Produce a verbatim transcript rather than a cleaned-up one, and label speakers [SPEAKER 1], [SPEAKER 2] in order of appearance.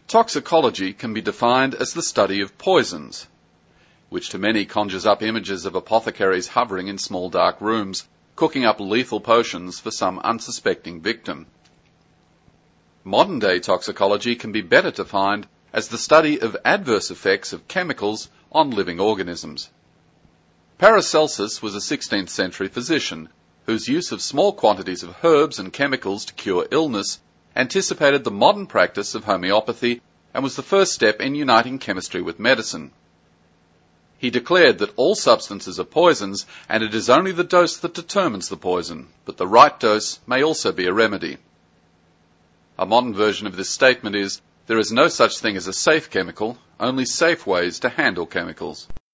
[SPEAKER 1] Toxicology can be defined as the study of poisons, which to many conjures up images of apothecaries hovering in small dark rooms, cooking up lethal potions for some unsuspecting victim. Modern-day toxicology can be better defined as the study of adverse effects of chemicals on living organisms. Paracelsus was a sixteenth century physician whose use of small quantities of herbs and chemicals to cure illness anticipated the modern practice of homeopathy and was the first step in uniting chemistry with medicine. He declared that all substances are poisons, and it is only the dose that determines the poison, but the right dose may also be a remedy. A modern version of this statement is, there is no such thing as a safe chemical, only safe ways to handle chemicals.